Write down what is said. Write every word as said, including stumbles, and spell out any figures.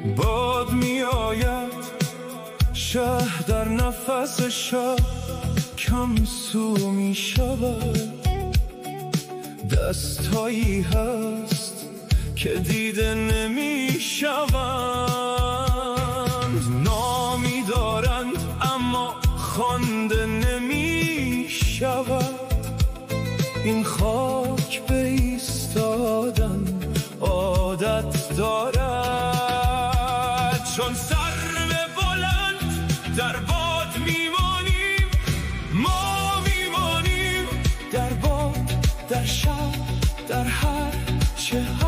باد می آید شهر در نفس شب کم سو می شود. دستایی هست که دیده نمی شوند، نامی دارند اما خوانده نمی شود. این خاک به ایستادن عادت دارد، چون سرو بلند در باد میمانیم، ما میمانیم در باد، در شب، در هر چه